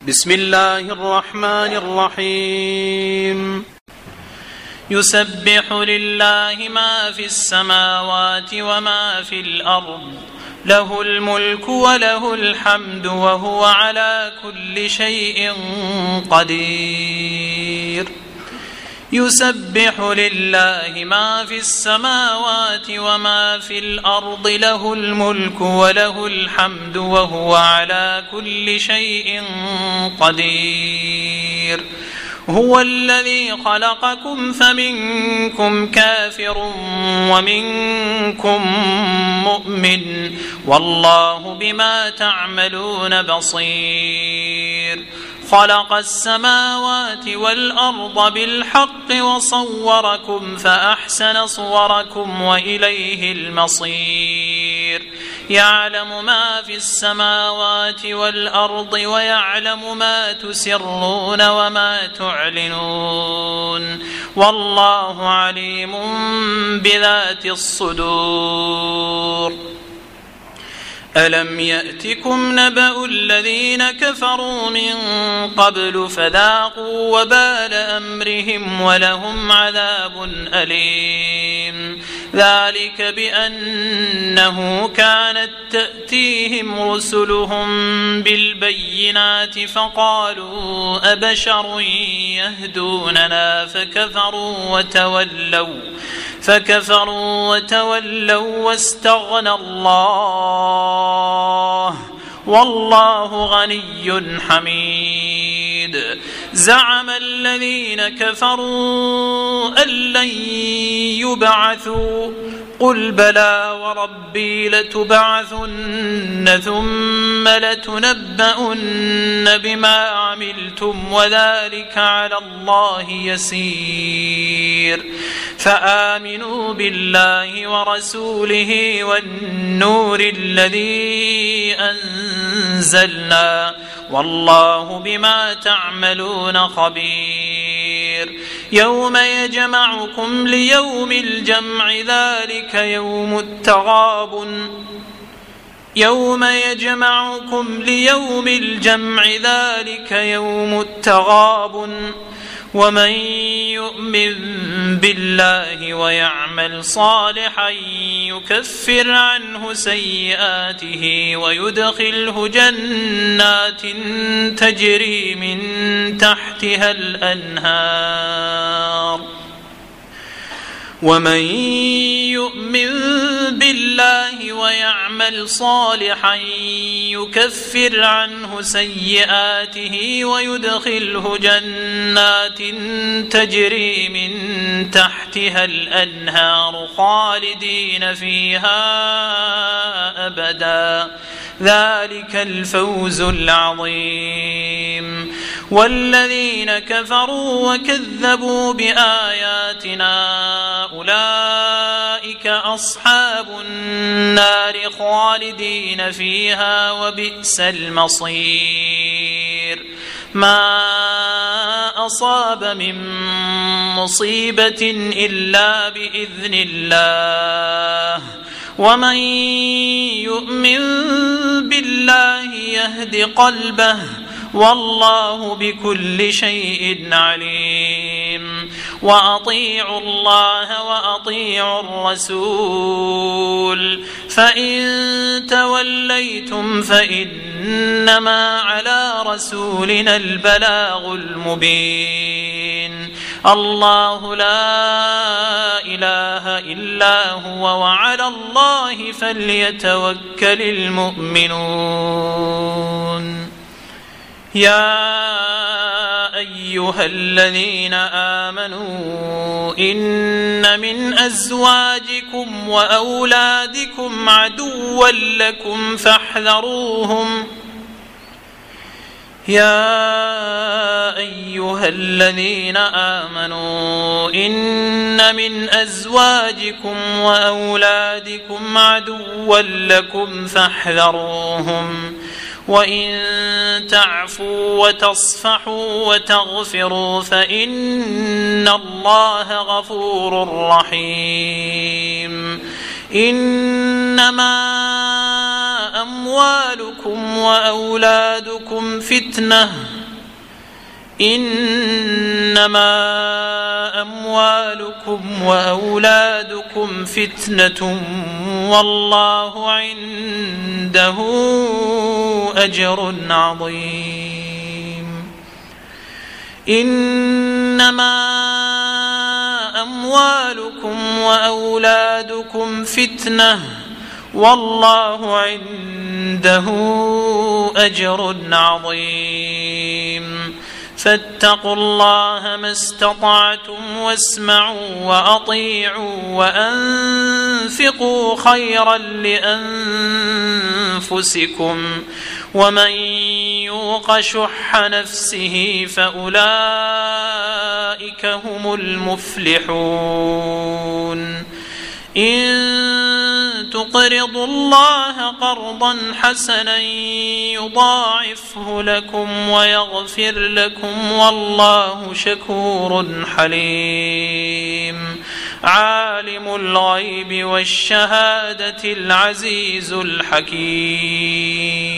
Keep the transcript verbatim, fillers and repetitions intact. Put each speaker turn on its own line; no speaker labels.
بسم الله الرحمن الرحيم يسبح لله ما في السماوات وما في الأرض له الملك وله الحمد وهو على كل شيء قدير يسبح لله ما في السماوات وما في الأرض له الملك وله الحمد وهو على كل شيء قدير هو الذي خلقكم فمنكم كافر ومنكم مؤمن والله بما تعملون بصير خلق السماوات والأرض بالحق وصوركم فأحسن صوركم وإليه المصير يعلم ما في السماوات والأرض ويعلم ما تسرون وما تعلنون والله عليم بذات الصدور ألم يأتكم نبأ الذين كفروا من قبل فذاقوا وبال أمرهم ولهم عذاب أليم ذلك بأنه كانت تأتيهم رسلهم بالبينات فقالوا أبشر يهدوننا فكفروا وتولوا فكفروا وتولوا واستغنى الله والله غني حميد زعم الذين كفروا أن لن يبعثوا قل بلى وربي لتبعثن ثم لتنبؤن بما عملتم وذلك على الله يسير فآمنوا بالله ورسوله والنور الذي أنزلنا والله بما تعملون خبير يوم يجمعكم ليوم الجمع ذلك يوم التغابن يوم يجمعكم ليوم الجمع ذلك يوم التغابن ومن يؤمن بالله ويعمل صالحا يكفر عنه سيئاته ويدخله جنات تجري من تحتها الأنهار ومن يؤمن بالله ويعمل صالحا يكفر عنه سيئاته ويدخله جنات تجري من تحتها الأنهار خالدين فيها أبدا ذلك الفوز العظيم والذين كفروا وكذبوا بآياتنا أولئك أصحاب النار خالدين فيها وبئس المصير ما أصاب من مصيبة إلا بإذن الله ومن يؤمن بالله يهد قلبه والله بكل شيء عليم وأطيعوا الله وأطيعوا الرسول فإن توليتم فإنما على رسولنا البلاغ المبين الله لا إله إلا هو وعلى الله فليتوكل المؤمنون يا أيها الذين آمنوا إن من أزواجكم وأولادكم عدوا لكم فاحذروهم يا أيها الذين آمنوا إن من أزواجكم وأولادكم عدوا لكم فاحذروهم وإن تعفوا وتصفحوا وتغفروا فإن الله غفور رحيم إنما أموالكم وأولادكم فتنة إنما أموالكم وأولادكم فتنة والله عنده أجر عظيم. إنما أموالكم وأولادكم فتنة والله عنده أجر عظيم. فاتقوا الله ما استطعتم واسمعوا وأطيعوا وأنفقوا خيرا لأنفسكم ومن يوق شح نفسه فأولئك هم المفلحون. إن تقرضوا الله قرضا حسنا يضاعفه لكم ويغفر لكم والله شكور حليم. عالم الغيب والشهادة العزيز الحكيم.